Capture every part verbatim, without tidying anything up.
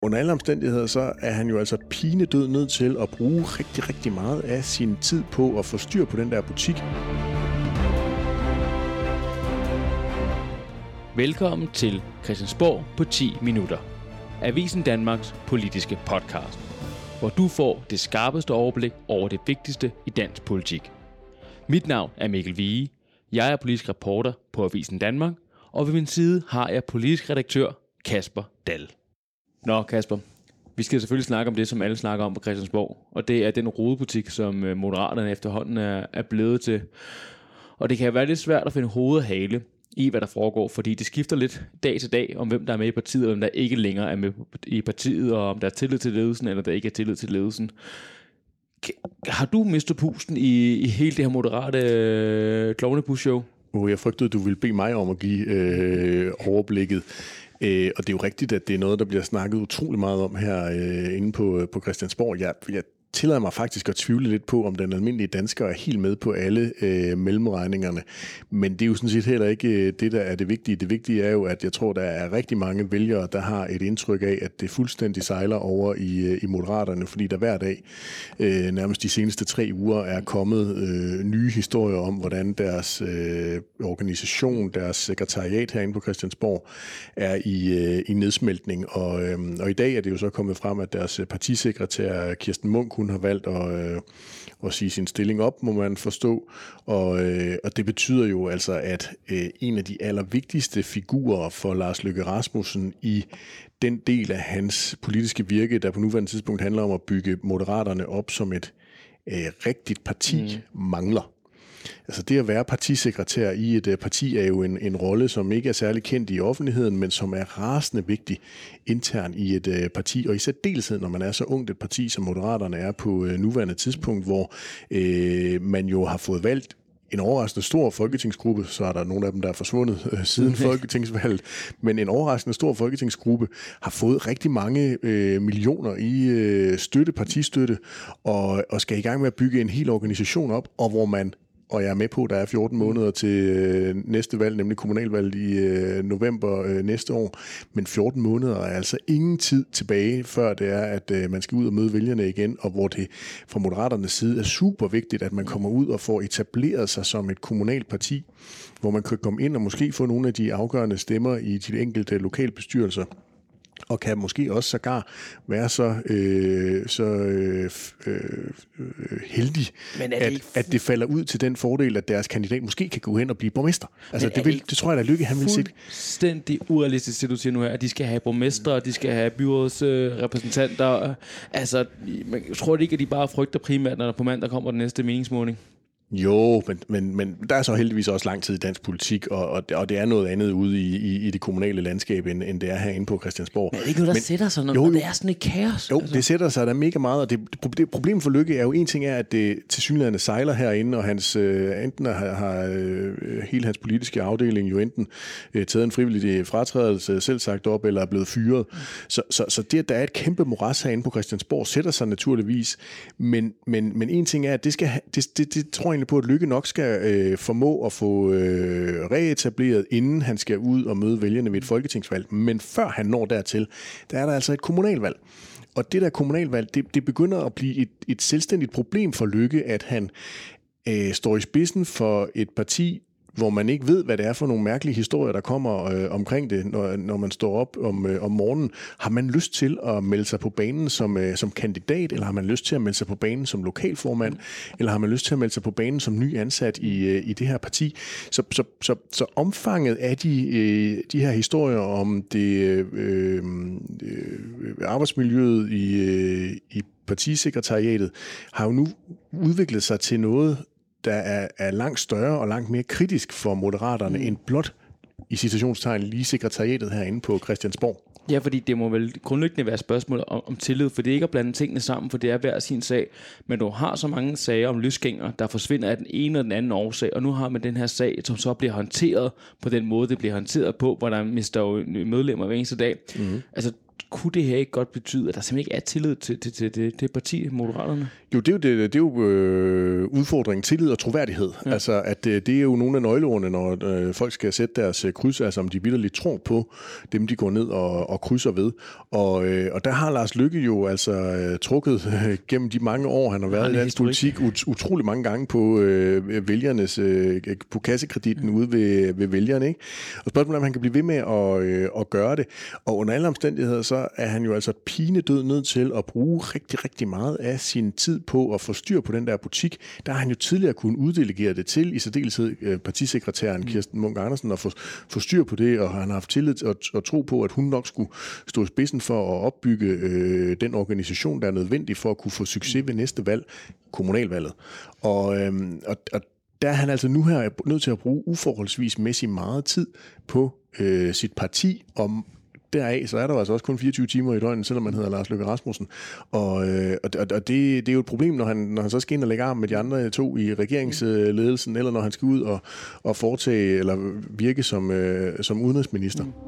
Under alle omstændigheder, så er han jo altså pinedød nødt til at bruge rigtig, rigtig meget af sin tid på at få styr på den der butik. Velkommen til Christiansborg på ti minutter. Avisen Danmarks politiske podcast, hvor du får det skarpeste overblik over det vigtigste i dansk politik. Mit navn er Mikkel Vige. Jeg er politisk reporter på Avisen Danmark, og ved min side har jeg politisk redaktør Kasper Dahl. Nå Kasper, vi skal selvfølgelig snakke om det, som alle snakker om på Christiansborg, og det er den rodebutik, som Moderaterne efterhånden er, er blevet til. Og det kan være lidt svært at finde hoved og hale i, hvad der foregår, fordi det skifter lidt dag til dag, om hvem der er med i partiet, og hvem der ikke længere er med i partiet, og om der er tillid til ledelsen, eller der ikke er tillid til ledelsen. Har du mistet pusten i, i hele det her moderate øh, klovnebus-show? Oh, jeg frygtede, at du ville bede mig om at give øh, overblikket. Øh, og det er jo rigtigt, at det er noget, der bliver snakket utrolig meget om her øh, inde på, på Christiansborg. Jeg, jeg tillader mig faktisk at tvivle lidt på, om den almindelige dansker er helt med på alle øh, mellemregningerne. Men det er jo sådan set heller ikke øh, det, der er det vigtige. Det vigtige er jo, at jeg tror, der er rigtig mange vælgere, der har et indtryk af, at det fuldstændig sejler over i, øh, i Moderaterne, fordi der hver dag, øh, nærmest de seneste tre uger, er kommet øh, nye historier om, hvordan deres øh, organisation, deres sekretariat herinde på Christiansborg, er i, øh, i nedsmeltning. Og, øh, og i dag er det jo så kommet frem, at deres partisekretær Kirsten Munk, hun har valgt at, øh, at sige sin stilling op, må man forstå. Og, øh, og det betyder jo altså, at øh, en af de allervigtigste figurer for Lars Løkke Rasmussen i den del af hans politiske virke, der på nuværende tidspunkt handler om at bygge Moderaterne op som et øh, rigtigt parti, mm. mangler. Altså det at være partisekretær i et parti er jo en, en rolle, som ikke er særlig kendt i offentligheden, men som er rasende vigtig internt i et uh, parti, og i særdeleshed, når man er så ungt et parti, som Moderaterne er på uh, nuværende tidspunkt, hvor uh, man jo har fået valgt en overraskende stor folketingsgruppe, så er der nogle af dem, der er forsvundet øh, siden folketingsvalget, men en overraskende stor folketingsgruppe har fået rigtig mange øh, millioner i øh, støtte, partistøtte, og, og skal i gang med at bygge en hel organisation op, og hvor man, og jeg er med på, at der er fjorten måneder til øh, næste valg, nemlig kommunalvalget i øh, november øh, næste år. Men fjorten måneder er altså ingen tid tilbage, før det er, at øh, man skal ud og møde vælgerne igen, og hvor det fra Moderaternes side er super vigtigt, at man kommer ud og får etableret sig som et kommunalt parti, hvor man kan komme ind og måske få nogle af de afgørende stemmer i de enkelte lokalbestyrelser, og kan måske også sågar være så, øh, så øh, øh, heldig, Men at, ikke... at det falder ud til den fordel, at deres kandidat måske kan gå hen og blive borgmester. Altså det, vil, det tror jeg, der Lykke, han vil se. Fuldstændig urealistisk, det du siger nu her, at de skal have borgmestre, de skal have byrådsrepræsentanter. Øh, altså, man tror det ikke, at de bare frygter primært, når der på mandag kommer den næste meningsmåling? Jo, men, men, men der er så heldigvis også lang tid i dansk politik, og, og, og det er noget andet ude i, i, i det kommunale landskab, end, end det er herinde på Christiansborg. Men er det ikke noget, der men, sætter sig, når, jo, når det er sådan et kaos? Jo, altså. Det sætter sig der mega meget, og det, det, det problemet for Lykke er jo en ting er, at det tilsyneladende sejler herinde, og hans, øh, enten har, har øh, hele hans politiske afdeling jo enten øh, taget en frivillig fratrædelse, selv sagt op, eller er blevet fyret. Mm. Så, så, så det, at der er et kæmpe moras herinde på Christiansborg, sætter sig naturligvis, men, men, men en ting er, at det, skal, det, det, det tror jeg på, at Lykke nok skal øh, formå at få øh, reetableret, inden han skal ud og møde vælgerne ved et folketingsvalg. Men før han når dertil, der er der altså et kommunalvalg. Og det der kommunalvalg, det, det begynder at blive et, et selvstændigt problem for Lykke, at han øh, står i spidsen for et parti, hvor man ikke ved, hvad det er for nogle mærkelige historier, der kommer øh, omkring det, når, når man står op om, øh, om morgenen. Har man lyst til at melde sig på banen som, øh, som kandidat, eller har man lyst til at melde sig på banen som lokalformand, eller har man lyst til at melde sig på banen som ny ansat i, øh, i det her parti? Så, så, så, så omfanget af de, øh, de her historier om det øh, øh, arbejdsmiljøet i, øh, i partisekretariatet har jo nu udviklet sig til noget, der er, er langt større og langt mere kritisk for Moderaterne mm. end blot i citationstegn lige sekretariatet herinde på Christiansborg. Ja, fordi det må vel grundlæggende være spørgsmål om, om tillid, for det er ikke at blande tingene sammen, for det er hver sin sag. Men du har så mange sager om løsgængere, der forsvinder af den ene og den anden årsag, og nu har man den her sag, som så bliver håndteret på den måde, det bliver håndteret på, hvor der mister jo medlemmer hver eneste dag. Mm. Altså, kunne det her ikke godt betyde, at der simpelthen ikke er tillid til, til, til det, det parti, Moderaterne? Jo, det er jo, det, det er jo øh, udfordringen, tillid og troværdighed. Ja. Altså, at det, det er jo nogle af nøgleordene, når øh, folk skal sætte deres kryds, altså om de vitterligt tror på dem, de går ned og, og krydser ved. Og, øh, og der har Lars Løkke jo altså øh, trukket øh, gennem de mange år, han har været han i dansk politik, ut, utrolig mange gange på øh, vælgernes, øh, på kassekreditten ja. ude ved, ved vælgerne, ikke? Og spørgsmålet er, om han kan blive ved med at, øh, at gøre det. Og under alle omstændigheder, så er han jo altså pinedød nødt til at bruge rigtig, rigtig meget af sin tid på at få styr på den der butik. Der har han jo tidligere kunnet uddelegere det til, i særdeleshed partisekretæren Kirsten Munk Andersen, og få, få styr på det, og han har haft tillid og, og tro på, at hun nok skulle stå i spidsen for at opbygge øh, den organisation, der er nødvendig for at kunne få succes ved næste valg, kommunalvalget. Og, øh, og, og der er han altså nu her nødt til at bruge uforholdsvis mæssigt meget tid på øh, sit parti, om deraf, så er der altså også kun fireogtyve timer i døgnet, selvom man hedder Lars Løkke Rasmussen. Og, øh, og, og det, det er jo et problem, når han, når han så skal ind og lægge arm med de andre to i regeringsledelsen, eller når han skal ud og, og foretage eller virke som, øh, som udenrigsminister. Mm.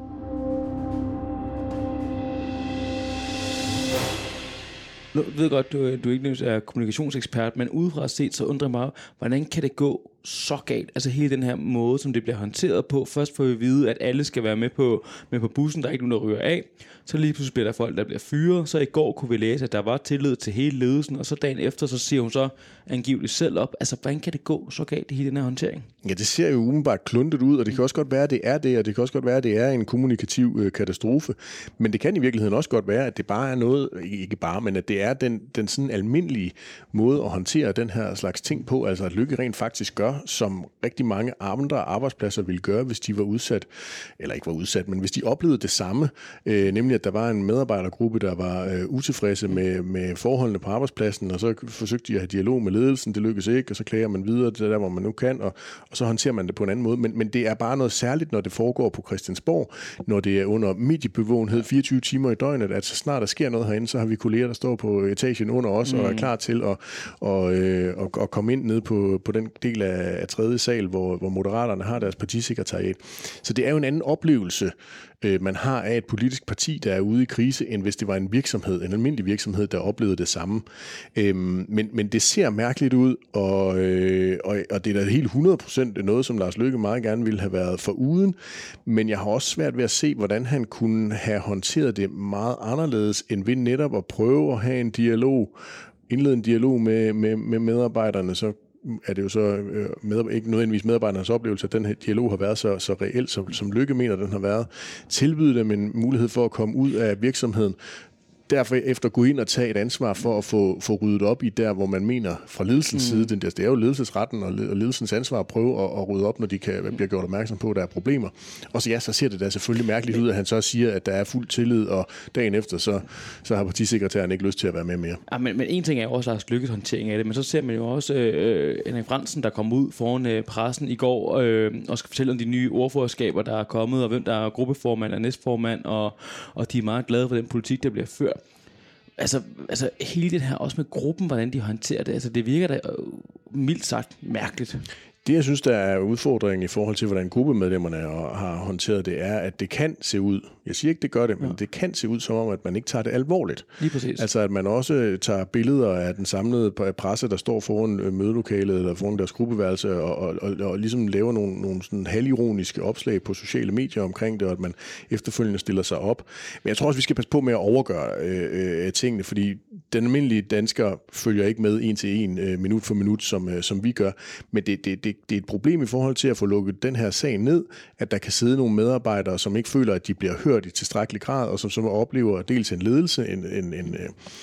Jeg ved godt, du, du ikke er kommunikationsekspert, men udefra set, så undrer jeg mig, hvordan kan det gå så galt? Altså hele den her måde, som det bliver håndteret på. Først får vi at vide, at alle skal være med på, med på bussen, der er ikke nogen, der ryger af. Så lige pludselig bliver der folk, der bliver fyret. Så i går kunne vi læse, at der var tillid til hele ledelsen, og så dagen efter, så siger hun så angiveligt selv op. Altså, hvordan kan det gå så galt i hele den her håndtering? Ja, det ser jo umiddelbart kluntet ud, og det kan også godt være, at det er det, og det kan også godt være, at det er en kommunikativ øh, katastrofe. Men det kan i virkeligheden også godt være, at det bare er noget, ikke bare, men at det er den, den sådan almindelige måde at håndtere den her slags ting på, altså at Løkke rent faktisk gør, som rigtig mange andre arbejdspladser ville gøre, hvis de var udsat, eller ikke var udsat, men hvis de oplevede det samme, øh, nemlig at der var en medarbejdergruppe, der var øh, utilfredse med, med forholdene på arbejdspladsen, og så forsøgte de at have dialog med ledelsen, det lykkedes ikke, og så klager man videre til der, hvor man nu kan, og, og så håndterer man det på en anden måde. Men, men det er bare noget særligt, når det foregår på Christiansborg, når det er under mediebevågenhed fireogtyve timer i døgnet, at så snart der sker noget herinde, så har vi kolleger, der står på etagen under os, mm. og er klar til at, og, øh, og, og komme ind ned på, på den del af, af tredje sal, hvor, hvor Moderaterne har deres partisekretariat. Så det er jo en anden oplevelse, øh, man har af et politisk parti, der er ude i krise, end hvis det var en virksomhed, en almindelig virksomhed, der oplevede det samme. Øhm, men, men det ser mærkeligt ud, og, øh, og, og det er da helt hundrede procent noget, som Lars Løkke meget gerne ville have været foruden, men jeg har også svært ved at se, hvordan han kunne have håndteret det meget anderledes, end ved netop at prøve at have en dialog, indlede en dialog med, med, med medarbejderne, så er det jo så øh, med, ikke nødvendigvis medarbejdernes oplevelse, at den her dialog har været så, så reelt, som, som Løkke mener, den har været. Tilbyde dem en mulighed for at komme ud af virksomheden. Derfor efter gå ind og tage et ansvar for at få, få ryddet op i der, hvor man mener fra ledelsens mm. side, den der, det er jo ledelsesretten og ledelsens ansvar at prøve at, at rydde op, når de kan blive gjort opmærksom på, at der er problemer. Og så ja, så ser det da selvfølgelig mærkeligt ud, at han så siger, at der er fuld tillid, og dagen efter, så, så har partisekretæren ikke lyst til at være med mere. Ja, men, men en ting er jo også Lars Løkkes håndtering af det, men så ser man jo også øh, Henrik Frandsen, der kom ud foran øh, pressen i går, øh, og skal fortælle om de nye ordførerskaber, der er kommet, og hvem der er gruppeformand og næstformand, og, og de er meget glade for den politik, der bliver ført. Altså, altså hele det her også med gruppen, hvordan de håndterer det, altså det virker da øh, mildt sagt mærkeligt. Det, jeg synes, der er udfordringen i forhold til, hvordan gruppemedlemmerne har håndteret det, er, at det kan se ud, jeg siger ikke, det gør det, men ja. det kan se ud som om, at man ikke tager det alvorligt. Lige præcis. Altså, at man også tager billeder af den samlede presse, der står foran mødelokalet eller foran deres gruppeværelse, og, og, og, og ligesom laver nogle, nogle sådan halvironiske opslag på sociale medier omkring det, og at man efterfølgende stiller sig op. Men jeg tror også, vi skal passe på med at overgøre øh, øh, tingene, fordi den almindelige dansker følger ikke med en til en, øh, minut for minut, som, øh, som vi gør, men det, det, det Det er et problem i forhold til at få lukket den her sag ned, at der kan sidde nogle medarbejdere, som ikke føler, at de bliver hørt i tilstrækkelig grad, og som så oplever dels en ledelse, en, en, en,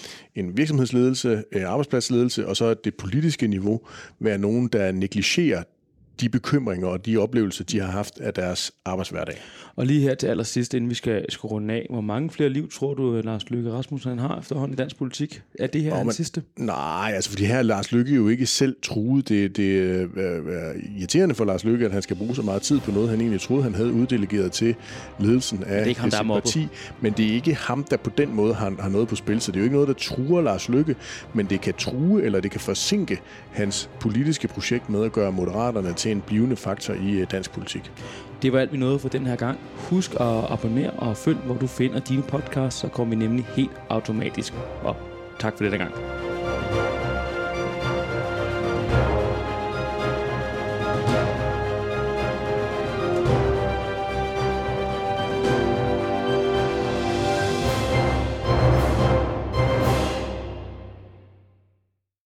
en virksomhedsledelse, en arbejdspladsledelse, og så det politiske niveau være nogen, der negligerer de bekymringer og de oplevelser, de har haft af deres arbejdshverdag. Og lige her til allersidst, inden vi skal, skal runde af, hvor mange flere liv tror du, Lars Løkke Rasmussen har efterhånden i dansk politik? Er det her den sidste? Nej, altså fordi her er Lars Løkke jo ikke selv truet. Det, det er irriterende for Lars Løkke, at han skal bruge så meget tid på noget, han egentlig troede, han havde uddelegeret til ledelsen af sit parti. Men det er ikke ham, der på den måde har, har noget på spil. Så det er jo ikke noget, der truer Lars Løkke, men det kan true, eller det kan forsinke hans politiske projekt med at gøre Moderaterne til en blivende faktor i dansk politik. Det var alt, vi nåede for den her gang. Husk at abonnere og følg, hvor du finder dine podcasts, så kommer vi nemlig helt automatisk op. Tak for denne gang.